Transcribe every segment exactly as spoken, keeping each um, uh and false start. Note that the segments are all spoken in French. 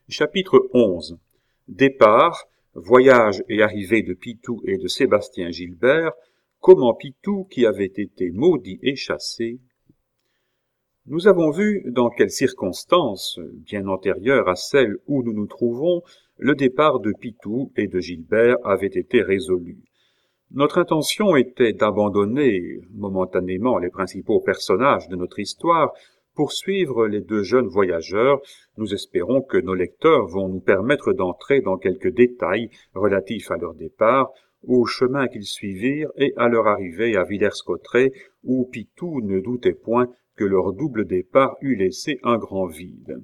Chapitre onze. Départ, voyage et arrivée de Pitou et de Sébastien Gilbert, comment Pitou, qui avait été maudit et chassé. Nous avons vu dans quelles circonstances, bien antérieures à celles où nous nous trouvons, le départ de Pitou et de Gilbert avait été résolu. Notre intention était d'abandonner momentanément les principaux personnages de notre histoire pour suivre les deux jeunes voyageurs. Nous espérons que nos lecteurs vont nous permettre d'entrer dans quelques détails relatifs à leur départ, au chemin qu'ils suivirent et à leur arrivée à Villers-Cotterêts, où Pitou ne doutait point que leur double départ eût laissé un grand vide.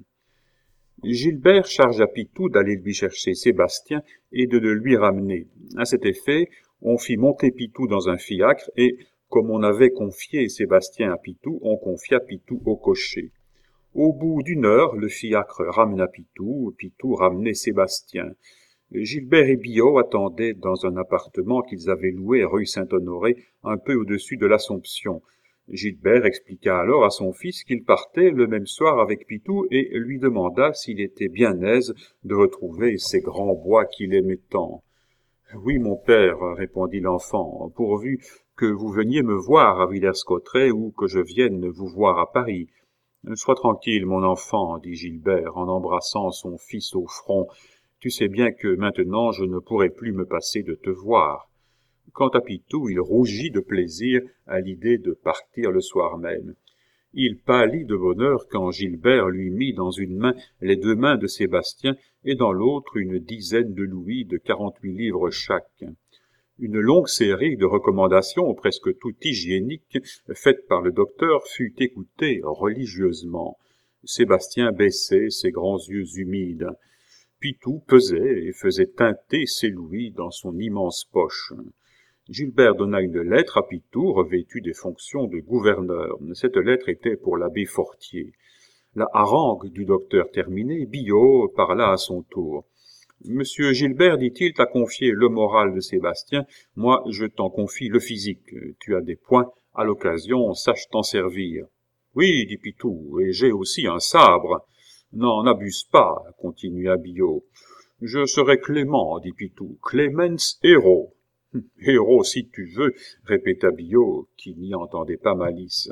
Gilbert chargea Pitou d'aller lui chercher Sébastien et de le lui ramener. À cet effet, on fit monter Pitou dans un fiacre et, comme on avait confié Sébastien à Pitou, on confia Pitou au cocher. Au bout d'une heure, le fiacre ramena Pitou, Pitou ramenait Sébastien. Gilbert et Biot attendaient dans un appartement qu'ils avaient loué rue Saint-Honoré, un peu au-dessus de l'Assomption. Gilbert expliqua alors à son fils qu'il partait le même soir avec Pitou et lui demanda s'il était bien aise de retrouver ces grands bois qu'il aimait tant. « Oui, mon père, répondit l'enfant, pourvu que vous veniez me voir à Villers-Cotterêts ou que je vienne vous voir à Paris. »« Sois tranquille, mon enfant, dit Gilbert en embrassant son fils au front. Tu sais bien que maintenant je ne pourrai plus me passer de te voir. » Quant à Pitou, il rougit de plaisir à l'idée de partir le soir même. Il pâlit de bonheur quand Gilbert lui mit dans une main les deux mains de Sébastien et dans l'autre une dizaine de louis de quarante-huit livres chaque. Une longue série de recommandations, presque toutes hygiéniques, faites par le docteur, fut écoutée religieusement. Sébastien baissait ses grands yeux humides. Pitou pesait et faisait teinter ses louis dans son immense poche. Gilbert donna une lettre à Pitou, revêtue des fonctions de gouverneur. Cette lettre était pour l'abbé Fortier. La harangue du docteur terminée, Biot parla à son tour. « Monsieur Gilbert, dit-il, t'a confié le moral de Sébastien, moi je t'en confie le physique. Tu as des poings, à l'occasion, sache t'en servir. »« Oui, dit Pitou, et j'ai aussi un sabre. »« N'en abuse pas, continua Biot. »« Je serai clément, dit Pitou, clemens héros. » « Héros, si tu veux, répéta Biot, qui n'y entendait pas malice.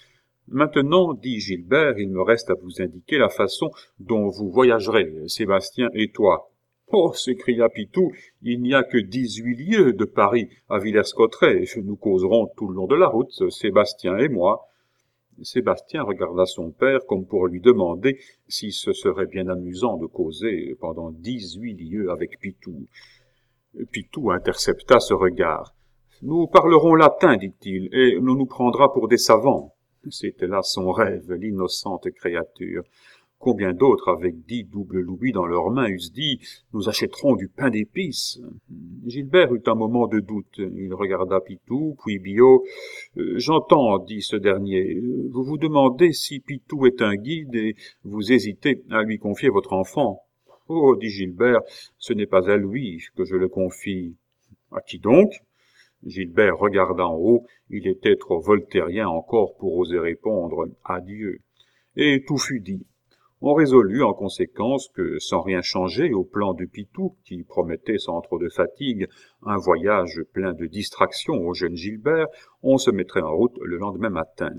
« Maintenant, dit Gilbert, il me reste à vous indiquer la façon dont vous voyagerez, Sébastien et toi. »« Oh, s'écria Pitou, il n'y a que dix-huit lieues de Paris à Villers-Cotterêts, nous causerons tout le long de la route, Sébastien et moi. » Sébastien regarda son père comme pour lui demander si ce serait bien amusant de causer pendant dix-huit lieues avec Pitou. Pitou intercepta ce regard. « Nous parlerons latin, dit-il, et l'on nous prendra pour des savants. » C'était là son rêve, l'innocente créature. Combien d'autres, avec dix doubles louis dans leurs mains, eussent dit « Nous achèterons du pain d'épices. » Gilbert eut un moment de doute. Il regarda Pitou, puis Biot. « J'entends, dit ce dernier. Vous vous demandez si Pitou est un guide et vous hésitez à lui confier votre enfant. » « Oh, dit Gilbert, ce n'est pas à lui que je le confie. »« À qui donc ?» Gilbert regarda en haut, il était trop voltairien encore pour oser répondre « à Dieu ». Et tout fut dit. On résolut en conséquence que, sans rien changer au plan de Pitou, qui promettait sans trop de fatigue un voyage plein de distractions au jeune Gilbert, on se mettrait en route le lendemain matin.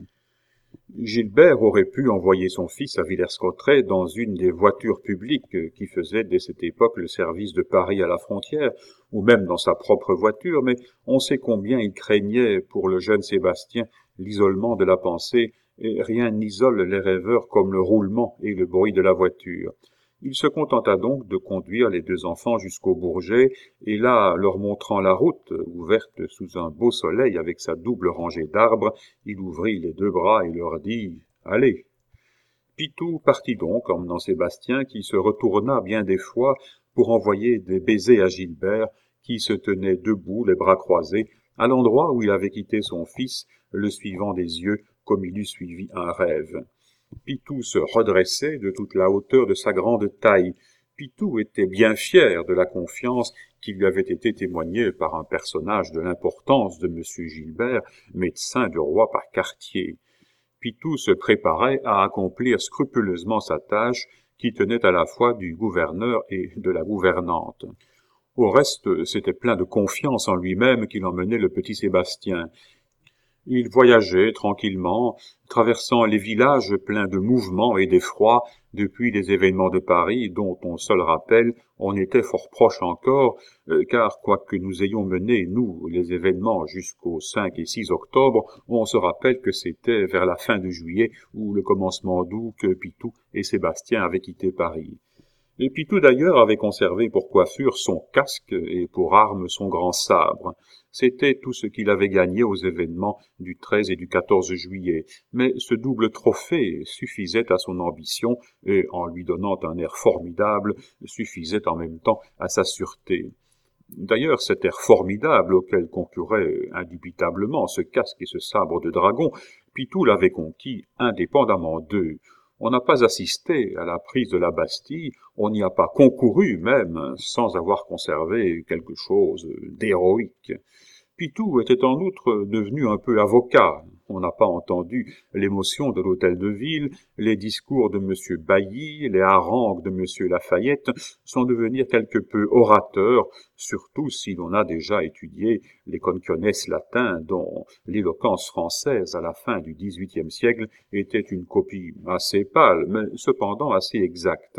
Gilbert aurait pu envoyer son fils à Villers-Cotterêts dans une des voitures publiques qui faisaient dès cette époque le service de Paris à la frontière, ou même dans sa propre voiture, mais on sait combien il craignait pour le jeune Sébastien l'isolement de la pensée, et rien n'isole les rêveurs comme le roulement et le bruit de la voiture. Il se contenta donc de conduire les deux enfants jusqu'au Bourget, et là, leur montrant la route, ouverte sous un beau soleil avec sa double rangée d'arbres, il ouvrit les deux bras et leur dit « Allez !» Pitou partit donc, emmenant Sébastien, qui se retourna bien des fois pour envoyer des baisers à Gilbert, qui se tenait debout, les bras croisés, à l'endroit où il avait quitté son fils, le suivant des yeux comme il eût suivi un rêve. Pitou se redressait de toute la hauteur de sa grande taille. Pitou était bien fier de la confiance qui lui avait été témoignée par un personnage de l'importance de Monsieur Gilbert, médecin du roi par quartier. Pitou se préparait à accomplir scrupuleusement sa tâche, qui tenait à la fois du gouverneur et de la gouvernante. Au reste, c'était plein de confiance en lui-même qu'il emmenait le petit Sébastien. Il voyageait tranquillement, traversant les villages pleins de mouvements et d'effroi depuis les événements de Paris, dont on se le rappelle, on était fort proche encore, euh, car quoique nous ayons mené, nous, les événements jusqu'au cinq et six octobre, on se rappelle que c'était vers la fin de juillet ou le commencement d'août que Pitou et Sébastien avaient quitté Paris. Et Pitou d'ailleurs avait conservé pour coiffure son casque et pour arme son grand sabre. C'était tout ce qu'il avait gagné aux événements du treize et du quatorze juillet, mais ce double trophée suffisait à son ambition et, en lui donnant un air formidable, suffisait en même temps à sa sûreté. D'ailleurs, cet air formidable auquel concurraient indubitablement ce casque et ce sabre de dragon, Pitou l'avait conquis indépendamment d'eux. On n'a pas assisté à la prise de la Bastille, on n'y a pas concouru même, sans avoir conservé quelque chose d'héroïque. Pitou était en outre devenu un peu avocat. On n'a pas entendu l'émotion de l'hôtel de ville, les discours de M. Bailly, les harangues de M. Lafayette, sans devenir quelque peu orateur, surtout si l'on a déjà étudié les conciones latins dont l'éloquence française à la fin du dix-huitième siècle était une copie assez pâle, mais cependant assez exacte.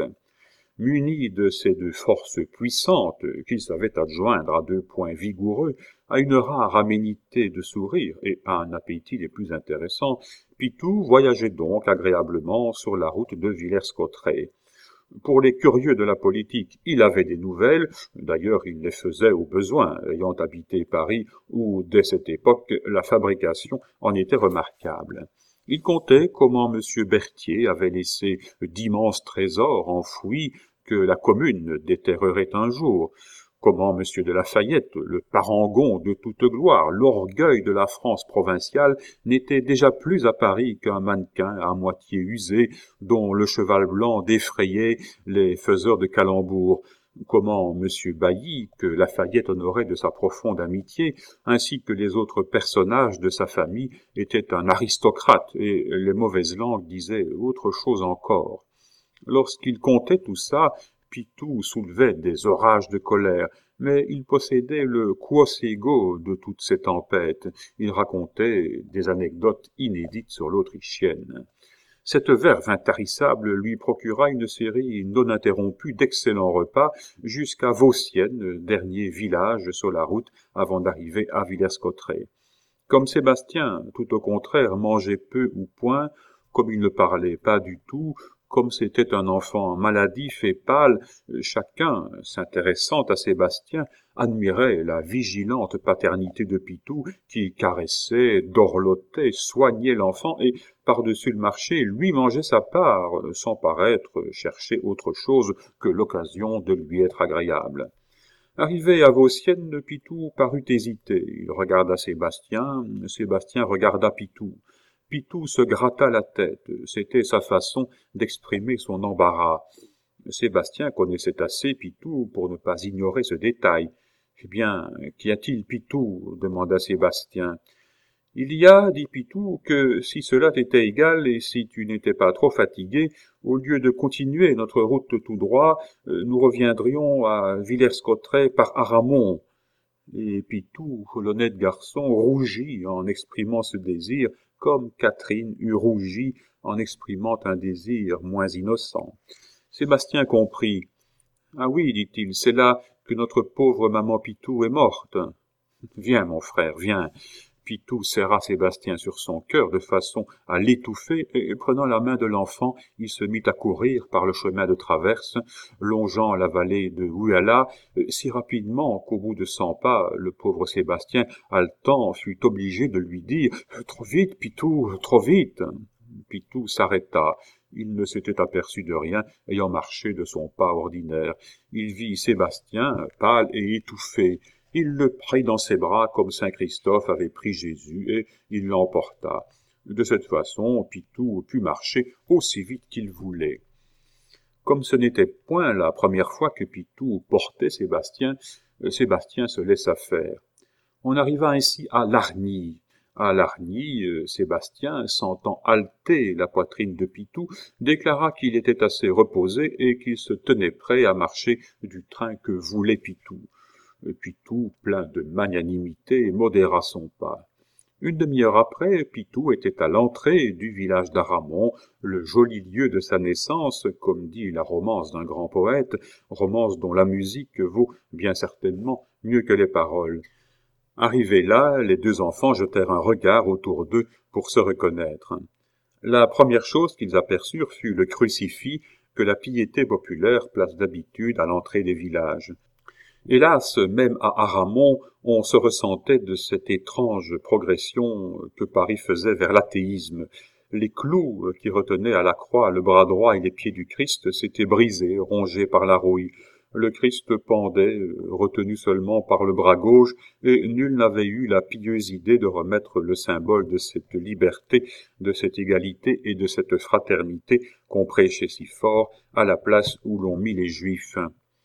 Muni de ces deux forces puissantes qu'il savait adjoindre à deux points vigoureux, à une rare aménité de sourire et à un appétit des plus intéressants, Pitou voyageait donc agréablement sur la route de Villers-Cotterêts. Pour les curieux de la politique, il avait des nouvelles, d'ailleurs il les faisait au besoin, ayant habité Paris où, dès cette époque, la fabrication en était remarquable. Il contait comment M. Berthier avait laissé d'immenses trésors enfouis que la Commune déterrerait un jour, comment M. de Lafayette, le parangon de toute gloire, l'orgueil de la France provinciale, n'était déjà plus à Paris qu'un mannequin à moitié usé, dont le cheval blanc défrayait les faiseurs de calembours, comment M. Bailly, que Lafayette honorait de sa profonde amitié, ainsi que les autres personnages de sa famille, était un aristocrate, et les mauvaises langues disaient autre chose encore. Lorsqu'il contait tout ça, Pitou soulevait des orages de colère, mais il possédait le quos ego de toutes ces tempêtes. Il racontait des anecdotes inédites sur l'Autrichienne. Cette verve intarissable lui procura une série non interrompue d'excellents repas jusqu'à Vauciennes, dernier village sur la route avant d'arriver à Villers-Cotterêts. Comme Sébastien, tout au contraire, mangeait peu ou point, comme il ne parlait pas du tout, comme c'était un enfant maladif et pâle, chacun, s'intéressant à Sébastien, admirait la vigilante paternité de Pitou qui caressait, dorlotait, soignait l'enfant et, par-dessus le marché, lui mangeait sa part, sans paraître chercher autre chose que l'occasion de lui être agréable. Arrivé à Vauciennes, Pitou parut hésiter. Il regarda Sébastien, Sébastien regarda Pitou. Pitou se gratta la tête, c'était sa façon d'exprimer son embarras. Sébastien connaissait assez Pitou pour ne pas ignorer ce détail. « Eh bien, qu'y a-t-il, Pitou » demanda Sébastien. « Il y a, dit Pitou, que si cela t'était égal et si tu n'étais pas trop fatigué, au lieu de continuer notre route tout droit, nous reviendrions à Villers-Cotterêts par Aramon. » Et Pitou, l'honnête garçon, rougit en exprimant ce désir, comme Catherine eût rougi en exprimant un désir moins innocent. Sébastien comprit. « Ah oui, dit-il, c'est là que notre pauvre maman Pitou est morte. »« Viens, mon frère, viens. » Pitou serra Sébastien sur son cœur de façon à l'étouffer, et prenant la main de l'enfant, il se mit à courir par le chemin de traverse, longeant la vallée de Ouala, si rapidement qu'au bout de cent pas, le pauvre Sébastien, haletant, fut obligé de lui dire « Trop vite, Pitou, trop vite !» Pitou s'arrêta. Il ne s'était aperçu de rien, ayant marché de son pas ordinaire. Il vit Sébastien, pâle et étouffé. Il le prit dans ses bras comme saint Christophe avait pris Jésus, et il l'emporta. De cette façon, Pitou put marcher aussi vite qu'il voulait. Comme ce n'était point la première fois que Pitou portait Sébastien, Sébastien se laissa faire. On arriva ainsi à Largny. À Largny, euh, Sébastien, sentant halter la poitrine de Pitou, déclara qu'il était assez reposé et qu'il se tenait prêt à marcher du train que voulait Pitou. Pitou, plein de magnanimité, modéra son pas. Une demi-heure après, Pitou était à l'entrée du village d'Aramon, le joli lieu de sa naissance, comme dit la romance d'un grand poète, romance dont la musique vaut bien certainement mieux que les paroles. Arrivés là, les deux enfants jetèrent un regard autour d'eux pour se reconnaître. La première chose qu'ils aperçurent fut le crucifix que la piété populaire place d'habitude à l'entrée des villages. Hélas, même à Aramon, on se ressentait de cette étrange progression que Paris faisait vers l'athéisme. Les clous qui retenaient à la croix le bras droit et les pieds du Christ s'étaient brisés, rongés par la rouille. Le Christ pendait, retenu seulement par le bras gauche, et nul n'avait eu la pieuse idée de remettre le symbole de cette liberté, de cette égalité et de cette fraternité qu'on prêchait si fort à la place où l'on mit les Juifs.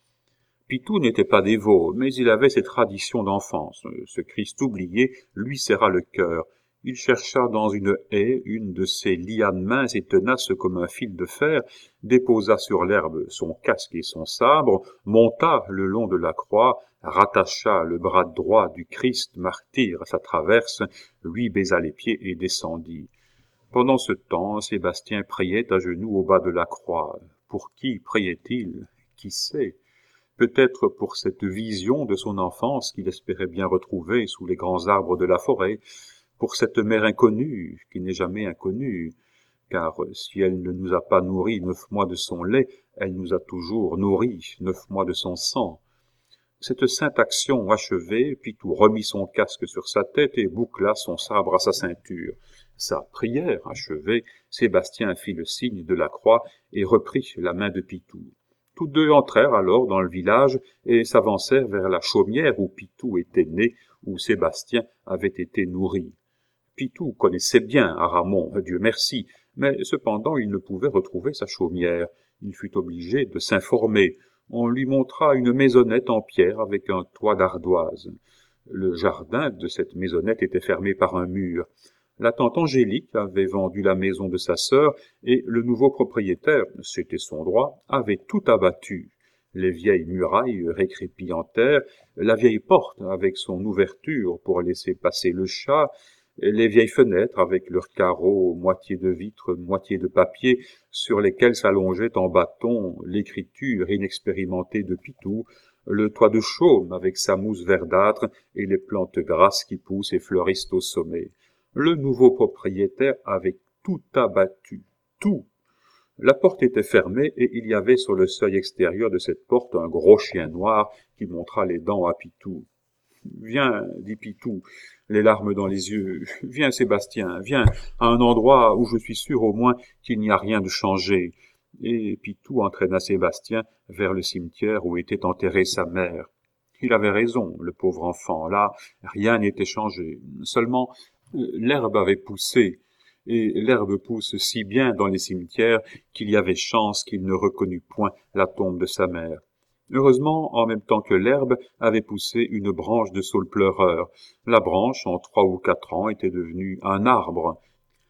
Pitou n'était pas dévot, mais il avait ses traditions d'enfance. Ce Christ oublié lui serra le cœur. Il chercha dans une haie une de ces lianes minces et tenaces comme un fil de fer, déposa sur l'herbe son casque et son sabre, monta le long de la croix, rattacha le bras droit du Christ martyr à sa traverse, lui baisa les pieds et descendit. Pendant ce temps, Sébastien priait à genoux au bas de la croix. Pour qui priait-il? Qui sait? Peut-être pour cette vision de son enfance qu'il espérait bien retrouver sous les grands arbres de la forêt, pour cette mère inconnue qui n'est jamais inconnue, car si elle ne nous a pas nourris neuf mois de son lait, elle nous a toujours nourris neuf mois de son sang. Cette sainte action achevée, Pitou remit son casque sur sa tête et boucla son sabre à sa ceinture. Sa prière achevée, Sébastien fit le signe de la croix et reprit la main de Pitou. Tous deux entrèrent alors dans le village et s'avancèrent vers la chaumière où Pitou était né, où Sébastien avait été nourri. Pitou connaissait bien Aramon, Dieu merci, mais cependant il ne pouvait retrouver sa chaumière. Il fut obligé de s'informer. On lui montra une maisonnette en pierre avec un toit d'ardoise. Le jardin de cette maisonnette était fermé par un mur. La tante Angélique avait vendu la maison de sa sœur et le nouveau propriétaire, c'était son droit, avait tout abattu. Les vieilles murailles récrépies en terre, la vieille porte avec son ouverture pour laisser passer le chat, les vieilles fenêtres avec leurs carreaux moitié de vitre, moitié de papier, sur lesquels s'allongeait en bâton l'écriture inexpérimentée de Pitou, le toit de chaume avec sa mousse verdâtre et les plantes grasses qui poussent et fleurissent au sommet. Le nouveau propriétaire avait tout abattu, tout. La porte était fermée et il y avait sur le seuil extérieur de cette porte un gros chien noir qui montra les dents à Pitou. « Viens, dit Pitou, les larmes dans les yeux, viens Sébastien, viens à un endroit où je suis sûr au moins qu'il n'y a rien de changé. » Et Pitou entraîna Sébastien vers le cimetière où était enterrée sa mère. Il avait raison, le pauvre enfant, là, rien n'était changé, seulement l'herbe avait poussé, et l'herbe pousse si bien dans les cimetières qu'il y avait chance qu'il ne reconnût point la tombe de sa mère. Heureusement, en même temps que l'herbe, avait poussé une branche de saule pleureur. La branche, en trois ou quatre ans, était devenue un arbre.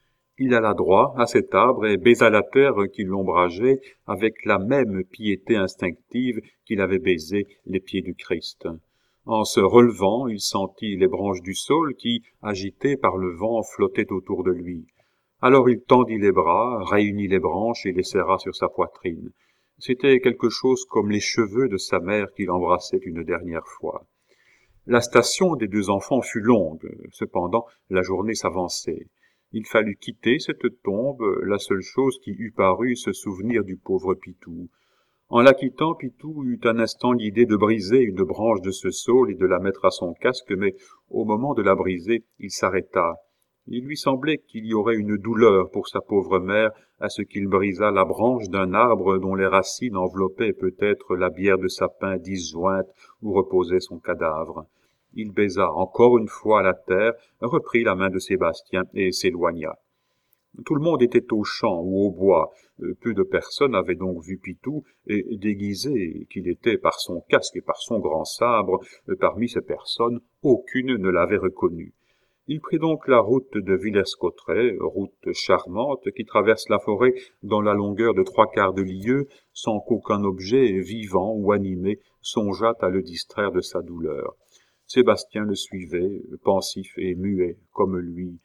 Il alla droit à cet arbre et baisa la terre qui l'ombrageait avec la même piété instinctive qu'il avait baisé les pieds du Christ. En se relevant, il sentit les branches du saule qui, agitées par le vent, flottaient autour de lui. Alors il tendit les bras, réunit les branches et les serra sur sa poitrine. C'était quelque chose comme les cheveux de sa mère qu'il embrassait une dernière fois. La station des deux enfants fut longue, cependant la journée s'avançait. Il fallut quitter cette tombe, la seule chose qui eût paru se souvenir du pauvre Pitou. En la quittant, Pitou eut un instant l'idée de briser une branche de ce saule et de la mettre à son casque, mais au moment de la briser, il s'arrêta. Il lui semblait qu'il y aurait une douleur pour sa pauvre mère à ce qu'il brisât la branche d'un arbre dont les racines enveloppaient peut-être la bière de sapin disjointe où reposait son cadavre. Il baisa encore une fois la terre, reprit la main de Sébastien et s'éloigna. Tout le monde était au champ ou au bois. Peu de personnes avaient donc vu Pitou, et déguisé qu'il était par son casque et par son grand sabre, parmi ces personnes, aucune ne l'avait reconnu. Il prit donc la route de Villers-Cotterêts, route charmante qui traverse la forêt dans la longueur de trois quarts de lieue, sans qu'aucun objet vivant ou animé songeât à le distraire de sa douleur. Sébastien le suivait, pensif et muet, comme lui.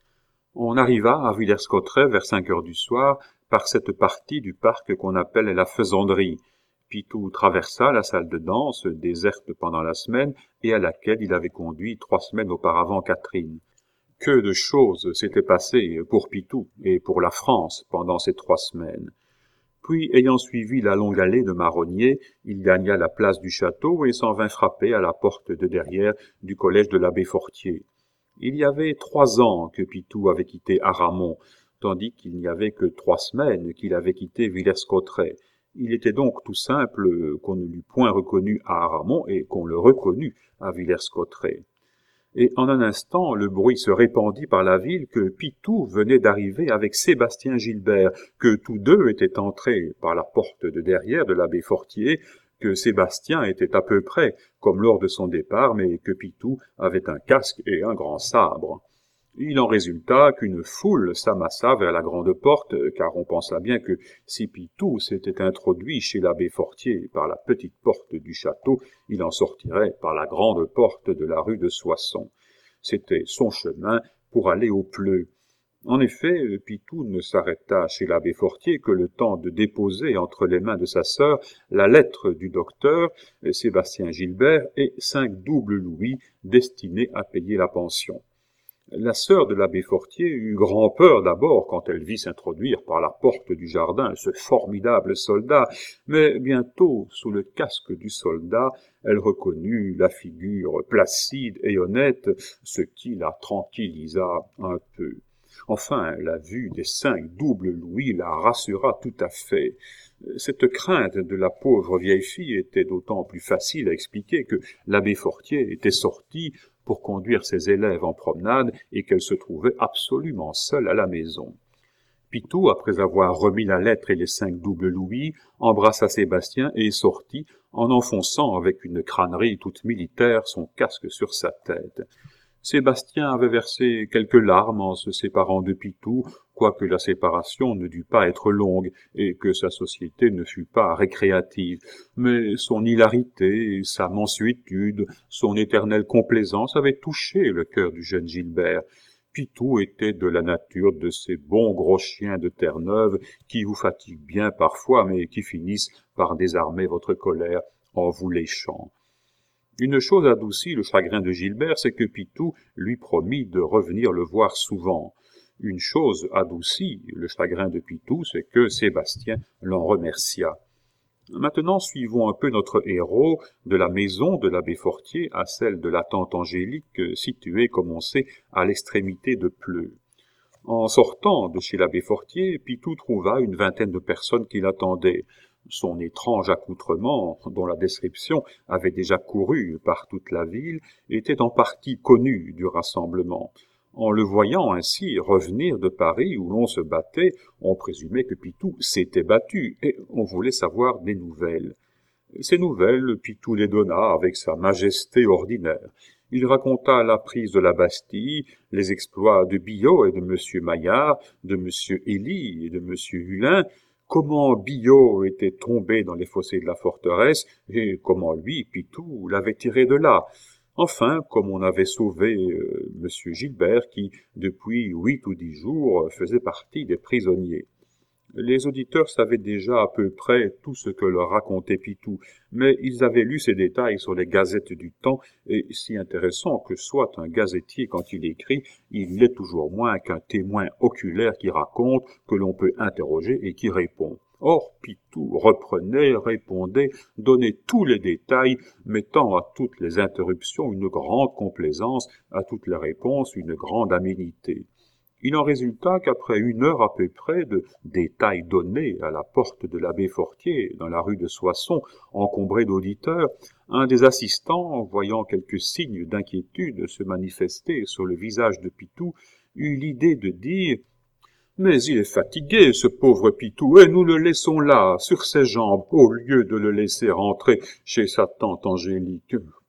On arriva à Villers-Cotterêts vers cinq heures du soir, par cette partie du parc qu'on appelle la Faisanderie. Pitou traversa la salle de danse, déserte pendant la semaine, et à laquelle il avait conduit trois semaines auparavant Catherine. Que de choses s'étaient passées pour Pitou et pour la France pendant ces trois semaines. Puis, ayant suivi la longue allée de marronniers, il gagna la place du château et s'en vint frapper à la porte de derrière du collège de l'abbé Fortier. Il y avait trois ans que Pitou avait quitté Aramon, tandis qu'il n'y avait que trois semaines qu'il avait quitté Villers-Cotterêts. Il était donc tout simple qu'on ne l'eût point reconnu à Aramon et qu'on le reconnût à Villers-Cotterêts. Et en un instant, le bruit se répandit par la ville que Pitou venait d'arriver avec Sébastien Gilbert, que tous deux étaient entrés par la porte de derrière de l'abbé Fortier, que Sébastien était à peu près comme lors de son départ, mais que Pitou avait un casque et un grand sabre. Il en résulta qu'une foule s'amassa vers la grande porte, car on pensa bien que si Pitou s'était introduit chez l'abbé Fortier par la petite porte du château, il en sortirait par la grande porte de la rue de Soissons. C'était son chemin pour aller au Pleu. En effet, Pitou ne s'arrêta chez l'abbé Fortier que le temps de déposer entre les mains de sa sœur la lettre du docteur, Sébastien Gilbert, et cinq doubles louis destinés à payer la pension. La sœur de l'abbé Fortier eut grand peur d'abord quand elle vit s'introduire par la porte du jardin ce formidable soldat, mais bientôt, sous le casque du soldat, elle reconnut la figure placide et honnête, ce qui la tranquillisa un peu. Enfin, la vue des cinq doubles louis la rassura tout à fait. Cette crainte de la pauvre vieille fille était d'autant plus facile à expliquer que l'abbé Fortier était sorti pour conduire ses élèves en promenade et qu'elle se trouvait absolument seule à la maison. Pitou, après avoir remis la lettre et les cinq doubles louis, embrassa Sébastien et sortit en enfonçant avec une crânerie toute militaire son casque sur sa tête. Sébastien avait versé quelques larmes en se séparant de Pitou, quoique la séparation ne dut pas être longue et que sa société ne fût pas récréative. Mais son hilarité, sa mansuétude, son éternelle complaisance avaient touché le cœur du jeune Gilbert. Pitou était de la nature de ces bons gros chiens de Terre-Neuve qui vous fatiguent bien parfois, mais qui finissent par désarmer votre colère en vous léchant. Une chose adoucit le chagrin de Gilbert, c'est que Pitou lui promit de revenir le voir souvent. Une chose adoucit le chagrin de Pitou, c'est que Sébastien l'en remercia. Maintenant, suivons un peu notre héros de la maison de l'abbé Fortier à celle de la tante Angélique, située, comme on sait, à l'extrémité de Pleu. En sortant de chez l'abbé Fortier, Pitou trouva une vingtaine de personnes qui l'attendaient. Son étrange accoutrement, dont la description avait déjà couru par toute la ville, était en partie connu du rassemblement. En le voyant ainsi revenir de Paris où l'on se battait, on présumait que Pitou s'était battu et on voulait savoir des nouvelles. Ces nouvelles, Pitou les donna avec sa majesté ordinaire. Il raconta la prise de la Bastille, les exploits de Biot et de monsieur Maillard, de monsieur Élie et de monsieur Hulin, comment Biot était tombé dans les fossés de la forteresse et comment lui, Pitou, l'avait tiré de là. Enfin, comme on avait sauvé euh, monsieur Gilbert qui, depuis huit ou dix jours, faisait partie des prisonniers. Les auditeurs savaient déjà à peu près tout ce que leur racontait Pitou, mais ils avaient lu ces détails sur les gazettes du temps, et si intéressant que soit un gazetier quand il écrit, il l'est toujours moins qu'un témoin oculaire qui raconte, que l'on peut interroger et qui répond. Or, Pitou reprenait, répondait, donnait tous les détails, mettant à toutes les interruptions une grande complaisance, à toutes les réponses une grande aménité. Il en résulta qu'après une heure à peu près de détails donnés à la porte de l'abbé Fortier, dans la rue de Soissons, encombrée d'auditeurs, un des assistants, voyant quelques signes d'inquiétude se manifester sur le visage de Pitou, eut l'idée de dire « Mais il est fatigué, ce pauvre Pitou, et nous le laissons là, sur ses jambes, au lieu de le laisser rentrer chez sa tante Angélique.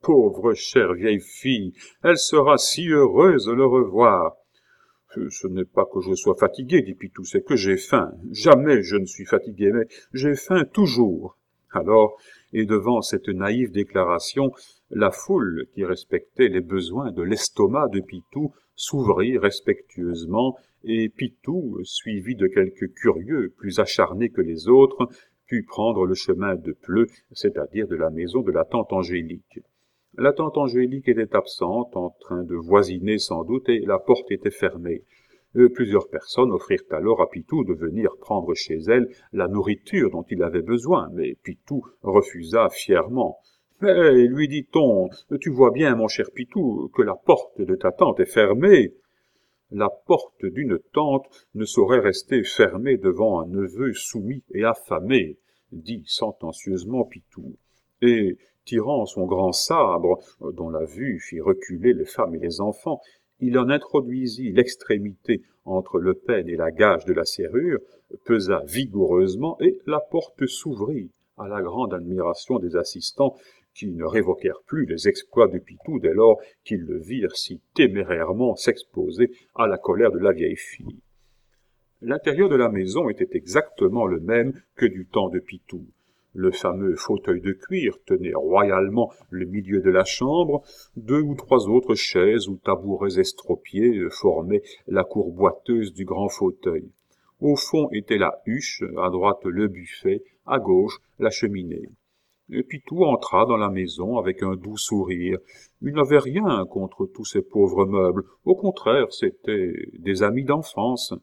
pauvre chère vieille fille, elle sera si heureuse de le revoir. Ce n'est pas que je sois fatigué, dit Pitou, c'est que j'ai faim. Jamais je ne suis fatigué, mais j'ai faim toujours. Alors, et devant cette naïve déclaration, la foule, qui respectait les besoins de l'estomac de Pitou, s'ouvrit respectueusement, et Pitou, suivi de quelques curieux plus acharnés que les autres, put prendre le chemin de Pleu, c'est-à-dire de la maison de la tante Angélique. La tante Angélique était absente, en train de voisiner sans doute, et la porte était fermée. Euh, plusieurs personnes offrirent alors à Pitou de venir prendre chez elle la nourriture dont il avait besoin, mais Pitou refusa fièrement. « Mais, lui dit-on, tu vois bien, mon cher Pitou, que la porte de ta tante est fermée. » La porte d'une tante ne saurait rester fermée devant un neveu soumis et affamé, dit sentencieusement Pitou. Et, tirant son grand sabre, dont la vue fit reculer les femmes et les enfants, il en introduisit l'extrémité entre le pêne et la gage de la serrure, pesa vigoureusement, et la porte s'ouvrit, à la grande admiration des assistants, qui ne révoquèrent plus les exploits de Pitou dès lors qu'ils le virent si témérairement s'exposer à la colère de la vieille fille. L'intérieur de la maison était exactement le même que du temps de Pitou. Le fameux fauteuil de cuir tenait royalement le milieu de la chambre, deux ou trois autres chaises ou tabourets estropiés formaient la cour boiteuse du grand fauteuil. Au fond était la huche, à droite le buffet, à gauche la cheminée. Et Pitou entra dans la maison avec un doux sourire. Il n'avait rien contre tous ces pauvres meubles. Au contraire, c'étaient des amis d'enfance.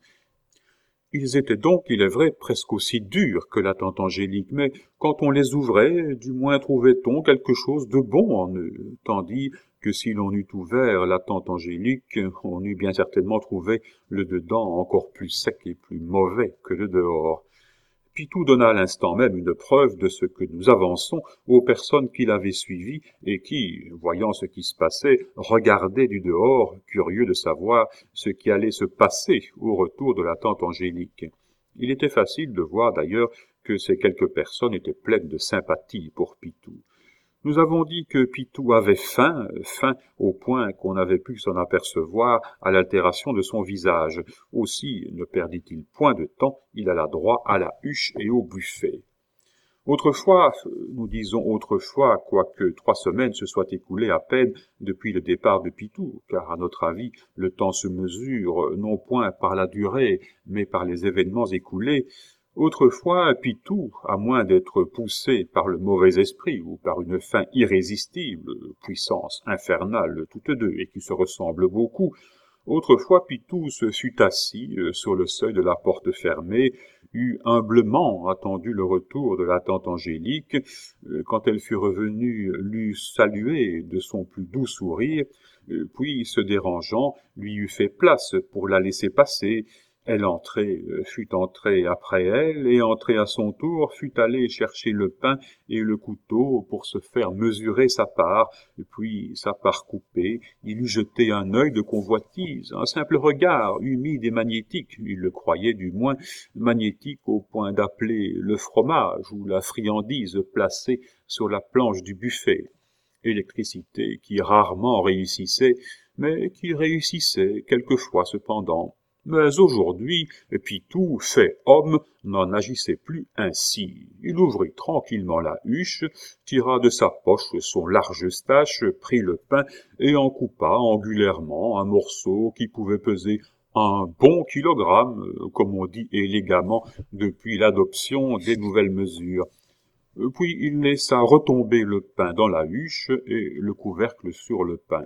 Ils étaient donc, il est vrai, presque aussi durs que la tante Angélique, mais quand on les ouvrait, du moins trouvait-on quelque chose de bon en eux, tandis que si l'on eût ouvert la tante Angélique, on eût bien certainement trouvé le dedans encore plus sec et plus mauvais que le dehors. Pitou donna à l'instant même une preuve de ce que nous avançons aux personnes qui l'avaient suivi et qui, voyant ce qui se passait, regardaient du dehors, curieux de savoir ce qui allait se passer au retour de la tante Angélique. Il était facile de voir d'ailleurs que ces quelques personnes étaient pleines de sympathie pour Pitou. Nous avons dit que Pitou avait faim, faim au point qu'on avait pu s'en apercevoir à l'altération de son visage. Aussi ne perdit-il point de temps, il alla droit à la huche et au buffet. Autrefois, nous disons autrefois, quoique trois semaines se soient écoulées à peine depuis le départ de Pitou, car à notre avis le temps se mesure non point par la durée, mais par les événements écoulés. Autrefois, Pitou, à moins d'être poussé par le mauvais esprit ou par une faim irrésistible, puissance infernale toutes deux et qui se ressemblent beaucoup, autrefois Pitou se fut assis sur le seuil de la porte fermée, eut humblement attendu le retour de la tante Angélique, quand elle fut revenue, l'eut salué de son plus doux sourire, puis, se dérangeant, lui eut fait place pour la laisser passer. Elle entrait, fut entrée après elle, et entrée à son tour, fut allée chercher le pain et le couteau pour se faire mesurer sa part, et puis, sa part coupée, il eut jeté un œil de convoitise, un simple regard, humide et magnétique, il le croyait du moins, magnétique au point d'appeler le fromage ou la friandise placée sur la planche du buffet. Électricité qui rarement réussissait, mais qui réussissait quelquefois cependant. Mais aujourd'hui, Pitou, fait homme, n'en agissait plus ainsi. Il ouvrit tranquillement la huche, tira de sa poche son large eustache, prit le pain et en coupa angulairement un morceau qui pouvait peser un bon kilogramme, comme on dit élégamment depuis l'adoption des nouvelles mesures. Puis il laissa retomber le pain dans la huche et le couvercle sur le pain.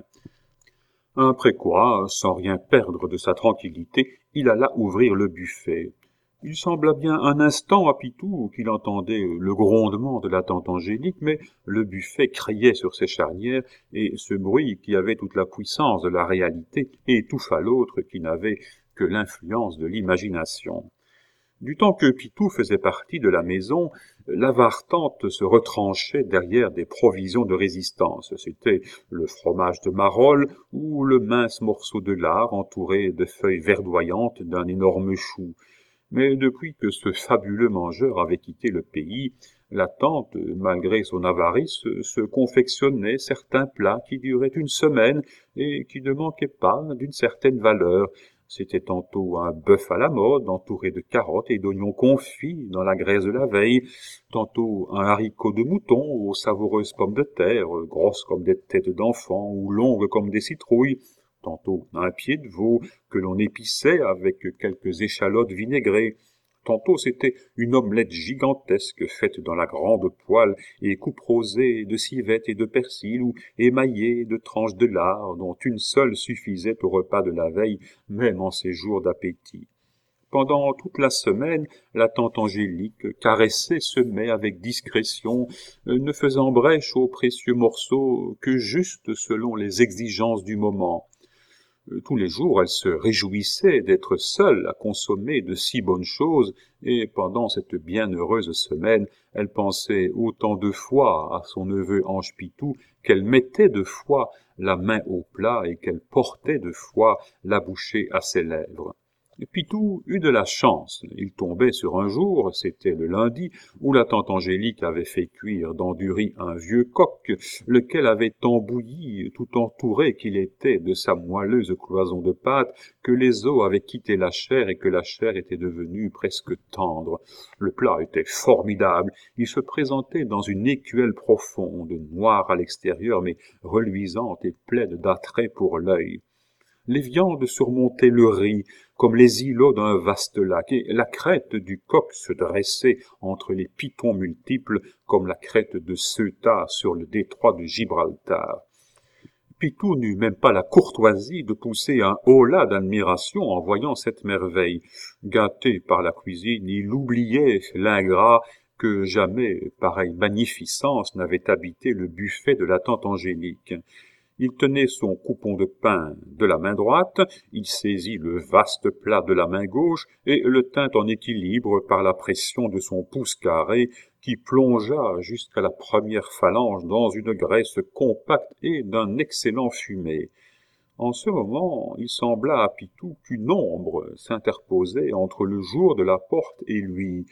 Après quoi, sans rien perdre de sa tranquillité, il alla ouvrir le buffet. Il sembla bien un instant à Pitou qu'il entendait le grondement de la tante Angélique, mais le buffet criait sur ses charnières, et ce bruit qui avait toute la puissance de la réalité étouffa l'autre qui n'avait que l'influence de l'imagination. Du temps que Pitou faisait partie de la maison, l'avare tante se retranchait derrière des provisions de résistance. C'était le fromage de Marolles ou le mince morceau de lard entouré de feuilles verdoyantes d'un énorme chou. Mais depuis que ce fabuleux mangeur avait quitté le pays, la tante, malgré son avarice, se confectionnait certains plats qui duraient une semaine et qui ne manquaient pas d'une certaine valeur. C'était tantôt un bœuf à la mode, entouré de carottes et d'oignons confits dans la graisse de la veille, tantôt un haricot de mouton aux savoureuses pommes de terre, grosses comme des têtes d'enfants ou longues comme des citrouilles, tantôt un pied de veau que l'on épissait avec quelques échalotes vinaigrées. Tantôt c'était une omelette gigantesque faite dans la grande poêle et couperosée de civettes et de persil ou émaillée de tranches de lard dont une seule suffisait au repas de la veille, même en ces jours d'appétit. Pendant toute la semaine, la tante Angélique caressait ce mets avec discrétion, ne faisant brèche aux précieux morceaux que juste selon les exigences du moment. Tous les jours, elle se réjouissait d'être seule à consommer de si bonnes choses, et pendant cette bienheureuse semaine, elle pensait autant de fois à son neveu Ange Pitou qu'elle mettait de fois la main au plat et qu'elle portait de fois la bouchée à ses lèvres. Pitou eut de la chance. Il tombait sur un jour, c'était le lundi, où la tante Angélique avait fait cuire dans du riz un vieux coq, lequel avait tant bouilli, tout entouré qu'il était de sa moelleuse cloison de pâte, que les os avaient quitté la chair et que la chair était devenue presque tendre. Le plat était formidable. Il se présentait dans une écuelle profonde, noire à l'extérieur, mais reluisante et pleine d'attrait pour l'œil. Les viandes surmontaient le riz, comme les îlots d'un vaste lac, et la crête du coq se dressait entre les pitons multiples, comme la crête de Ceuta sur le détroit de Gibraltar. Pitou n'eut même pas la courtoisie de pousser un holà d'admiration en voyant cette merveille. Gâté par la cuisine, il oubliait, l'ingrat, que jamais pareille magnificence n'avait habité le buffet de la tante Angélique. Il tenait son coupon de pain de la main droite, il saisit le vaste plat de la main gauche et le tint en équilibre par la pression de son pouce carré qui plongea jusqu'à la première phalange dans une graisse compacte et d'un excellent fumet. En ce moment, il sembla à Pitou qu'une ombre s'interposait entre le jour de la porte et lui.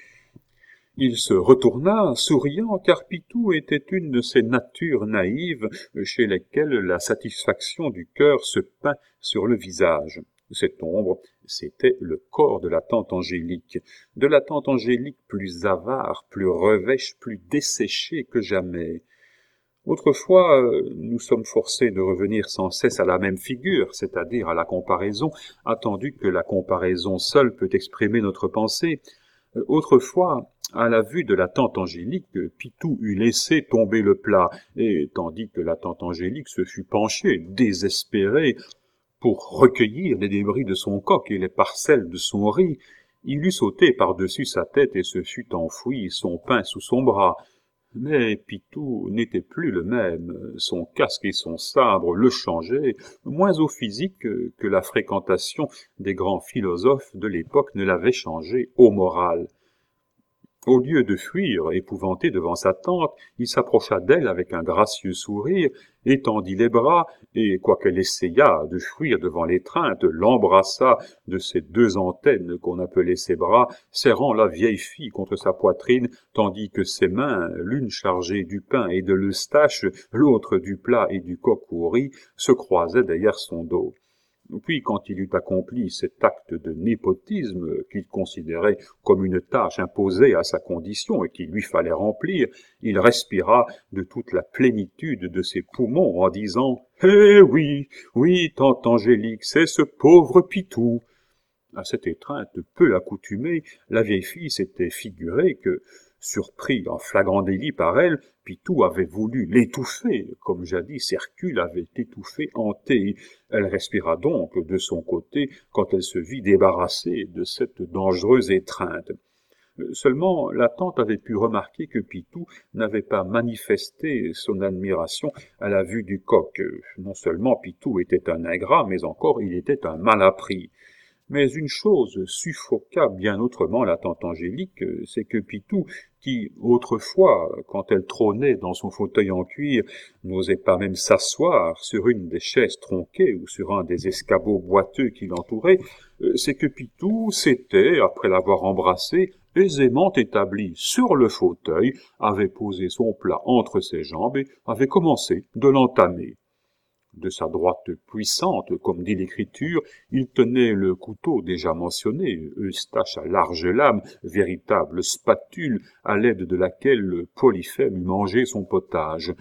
Il se retourna, souriant, car Pitou était une de ces natures naïves chez lesquelles la satisfaction du cœur se peint sur le visage. Cette ombre, c'était le corps de la tante Angélique, de la tante Angélique plus avare, plus revêche, plus desséchée que jamais. Autrefois, nous sommes forcés de revenir sans cesse à la même figure, c'est-à-dire à la comparaison, attendu que la comparaison seule peut exprimer notre pensée. Autrefois, à la vue de la tante Angélique, Pitou eût laissé tomber le plat, et tandis que la tante Angélique se fut penchée, désespérée, pour recueillir les débris de son coq et les parcelles de son riz, il eût sauté par-dessus sa tête et se fût enfoui, son pain sous son bras. Mais Pitou n'était plus le même, son casque et son sabre le changeaient, moins au physique que la fréquentation des grands philosophes de l'époque ne l'avait changé au moral. Au lieu de fuir, épouvanté devant sa tante, il s'approcha d'elle avec un gracieux sourire, étendit les bras, et, quoiqu'elle essayât de fuir devant l'étreinte, l'embrassa de ses deux antennes qu'on appelait ses bras, serrant la vieille fille contre sa poitrine, tandis que ses mains, l'une chargée du pain et de l'eustache, l'autre du plat et du coq au riz, se croisaient derrière son dos. Puis, quand il eut accompli cet acte de népotisme qu'il considérait comme une tâche imposée à sa condition et qu'il lui fallait remplir, il respira de toute la plénitude de ses poumons en disant « Eh oui, oui, tante Angélique, c'est ce pauvre Pitou !» À cette étreinte peu accoutumée, la vieille fille s'était figuré que, surpris en flagrant délit par elle, Pitou avait voulu l'étouffer, comme jadis Hercule avait étouffé Anté. Elle respira donc de son côté quand elle se vit débarrassée de cette dangereuse étreinte. Seulement, la tante avait pu remarquer que Pitou n'avait pas manifesté son admiration à la vue du coq. Non seulement Pitou était un ingrat, mais encore il était un malappris. Mais une chose suffoqua bien autrement la tante Angélique, c'est que Pitou, qui, autrefois, quand elle trônait dans son fauteuil en cuir, n'osait pas même s'asseoir sur une des chaises tronquées ou sur un des escabeaux boiteux qui l'entouraient, c'est que Pitou s'était, après l'avoir embrassé, aisément établi sur le fauteuil, avait posé son plat entre ses jambes et avait commencé de l'entamer. De sa droite puissante, comme dit l'Écriture, il tenait le couteau déjà mentionné, Eustache à large lame, véritable spatule à l'aide de laquelle Polyphème eût mangé son potage.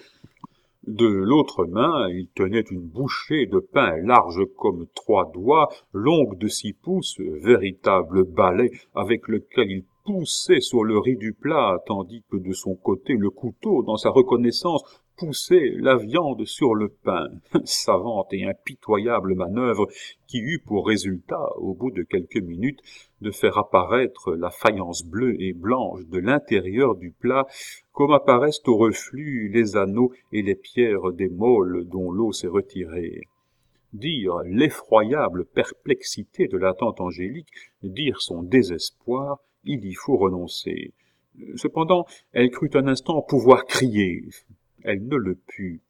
De l'autre main, il tenait une bouchée de pain large comme trois doigts, longue de six pouces, véritable balai avec lequel il poussait sur le riz du plat, tandis que de son côté le couteau, dans sa reconnaissance, poussait la viande sur le pain. Savante et impitoyable manœuvre qui eut pour résultat, au bout de quelques minutes, de faire apparaître la faïence bleue et blanche de l'intérieur du plat, comme apparaissent au reflux les anneaux et les pierres des moles dont l'eau s'est retirée. Dire l'effroyable perplexité de la tante Angélique, dire son désespoir, il y faut renoncer. Cependant, elle crut un instant pouvoir crier. Elle ne le put.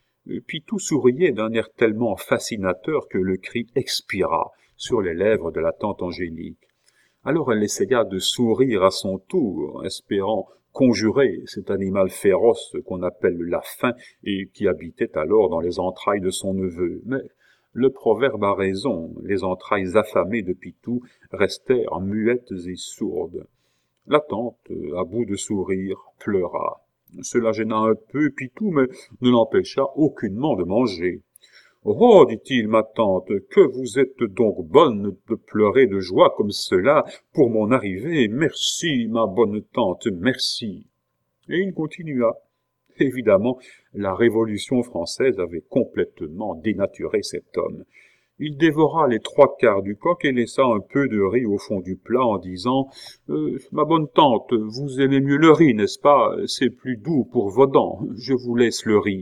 Pitou souriait d'un air tellement fascinateur que le cri expira sur les lèvres de la tante Angélique. Alors elle essaya de sourire à son tour, espérant conjurer cet animal féroce qu'on appelle la faim et qui habitait alors dans les entrailles de son neveu. Mais le proverbe a raison, les entrailles affamées de Pitou restèrent muettes et sourdes. La tante, à bout de sourire, pleura. Cela gêna un peu Pitou, mais ne l'empêcha aucunement de manger. « Oh, dit-il, ma tante, que vous êtes donc bonne de pleurer de joie comme cela pour mon arrivée. Merci, ma bonne tante, merci. » Et il continua. Évidemment, la Révolution française avait complètement dénaturé cet homme. Il dévora les trois quarts du coq et laissa un peu de riz au fond du plat en disant euh, « Ma bonne tante, vous aimez mieux le riz, n'est-ce pas? C'est plus doux pour vos dents. Je vous laisse le riz. »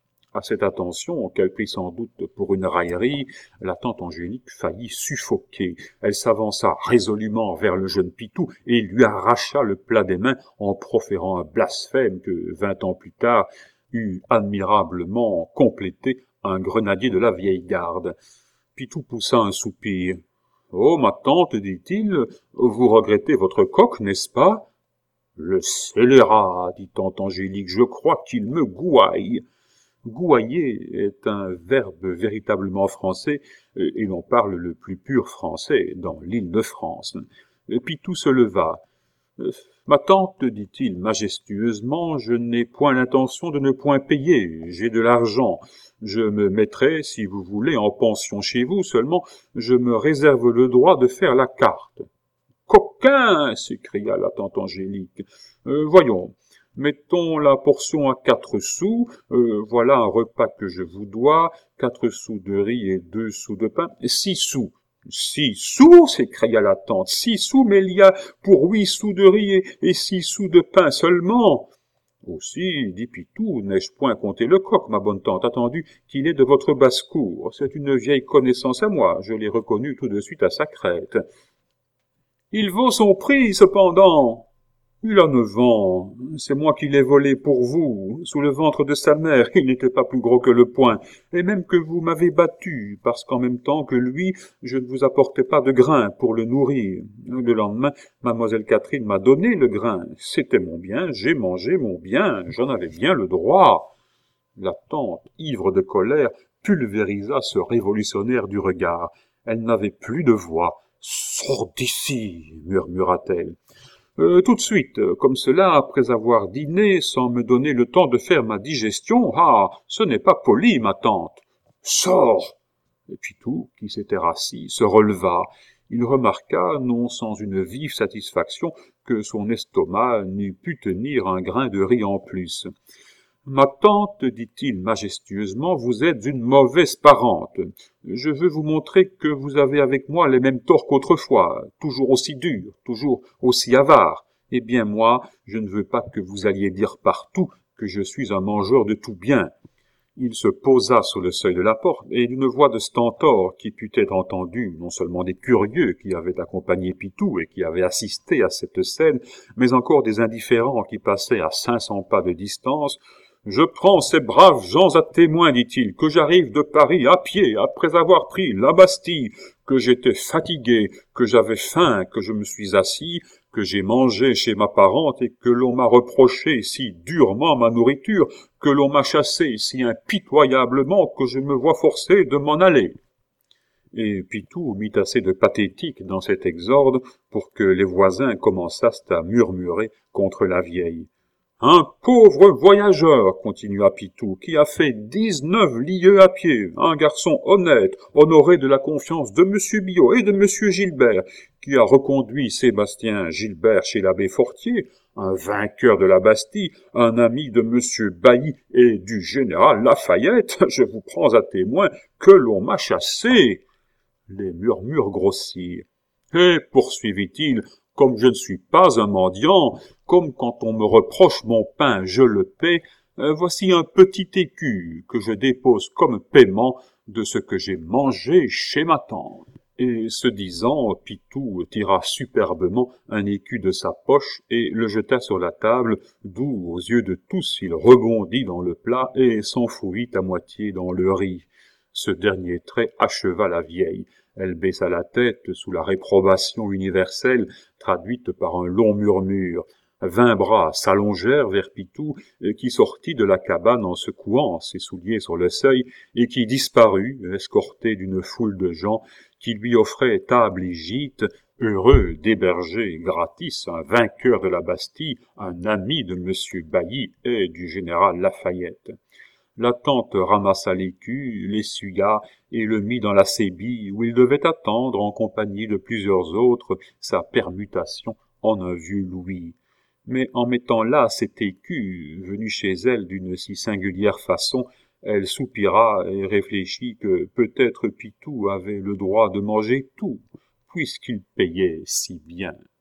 À cette attention, qu'elle prit sans doute pour une raillerie, la tante Angélique faillit suffoquer. Elle s'avança résolument vers le jeune Pitou et lui arracha le plat des mains en proférant un blasphème que, vingt ans plus tard, eut admirablement complété un grenadier de la vieille garde. Pitou poussa un soupir. « Oh, ma tante, dit-il, vous regrettez votre coq, n'est-ce pas ?»« Le scélérat, dit tante Angélique, je crois qu'il me gouaille. » Gouailler est un verbe véritablement français, et l'on parle le plus pur français dans l'île de France. Pitou se leva. « Ma tante, dit-il majestueusement, je n'ai point l'intention de ne point payer, j'ai de l'argent. Je me mettrai, si vous voulez, en pension chez vous, seulement je me réserve le droit de faire la carte. »« Coquin !» s'écria la tante Angélique. Euh, « Voyons, mettons la portion à quatre sous, euh, voilà un repas que je vous dois, quatre sous de riz et deux sous de pain, six sous. » « Six sous !» s'écria la tante. « Six sous, mais il y a pour huit sous de riz et, et six sous de pain seulement. »« Aussi, dit Pitou, n'ai-je point compté le coq, ma bonne tante, attendu qu'il est de votre basse-cour. C'est une vieille connaissance à moi, je l'ai reconnu tout de suite à sa crête. »« Il vaut son prix, cependant. »« Il a neuf ans. C'est moi qui l'ai volé pour vous, sous le ventre de sa mère. Il n'était pas plus gros que le poing. Et même que vous m'avez battu, parce qu'en même temps que lui, je ne vous apportais pas de grain pour le nourrir. Le lendemain, mademoiselle Catherine m'a donné le grain. C'était mon bien, j'ai mangé mon bien, j'en avais bien le droit. » La tante, ivre de colère, pulvérisa ce révolutionnaire du regard. Elle n'avait plus de voix. « Sors d'ici » murmura-t-elle. Euh, tout de suite, comme cela, après avoir dîné, sans me donner le temps de faire ma digestion, ah, ce n'est pas poli, ma tante. Sors! Et Pitou, qui s'était rassis, se releva. Il remarqua, non sans une vive satisfaction, que son estomac n'eût pu tenir un grain de riz en plus. Ma tante, dit-il majestueusement, vous êtes une mauvaise parente. Je veux vous montrer que vous avez avec moi les mêmes torts qu'autrefois, toujours aussi durs, toujours aussi avares. Eh bien moi, je ne veux pas que vous alliez dire partout que je suis un mangeur de tout bien. Il se posa sur le seuil de la porte, et d'une voix de stentor qui put être entendue non seulement des curieux qui avaient accompagné Pitou et qui avaient assisté à cette scène, mais encore des indifférents qui passaient à cinq cents pas de distance, « Je prends ces braves gens à témoin, dit-il, que j'arrive de Paris à pied après avoir pris la Bastille, que j'étais fatigué, que j'avais faim, que je me suis assis, que j'ai mangé chez ma parente et que l'on m'a reproché si durement ma nourriture, que l'on m'a chassé si impitoyablement que je me vois forcé de m'en aller. » Et Pitou mit assez de pathétique dans cet exorde pour que les voisins commençassent à murmurer contre la vieille. « Un pauvre voyageur, continua Pitou, qui a fait dix-neuf lieues à pied, un garçon honnête, honoré de la confiance de Monsieur Biot et de Monsieur Gilbert, qui a reconduit Sébastien Gilbert chez l'abbé Fortier, un vainqueur de la Bastille, un ami de Monsieur Bailly et du général Lafayette, je vous prends à témoin que l'on m'a chassé. » Les murmures grossirent. « Et, poursuivit-il, comme je ne suis pas un mendiant, comme quand on me reproche mon pain, je le paie, euh, voici un petit écu que je dépose comme paiement de ce que j'ai mangé chez ma tante. » Et ce disant, Pitou tira superbement un écu de sa poche et le jeta sur la table, d'où, aux yeux de tous, il rebondit dans le plat et s'enfouit à moitié dans le riz. Ce dernier trait acheva la vieille. Elle baissa la tête sous la réprobation universelle, traduite par un long murmure. Vingt bras s'allongèrent vers Pitou, qui sortit de la cabane en secouant ses souliers sur le seuil, et qui disparut, escorté d'une foule de gens, qui lui offraient table et gîte, heureux d'héberger gratis un vainqueur de la Bastille, un ami de Monsieur Bailly et du général Lafayette. La tante ramassa l'écu, l'essuya et le mit dans la sébille où il devait attendre en compagnie de plusieurs autres sa permutation en un vieux louis. Mais en mettant là cet écu, venu chez elle d'une si singulière façon, elle soupira et réfléchit que peut-être Pitou avait le droit de manger tout, puisqu'il payait si bien.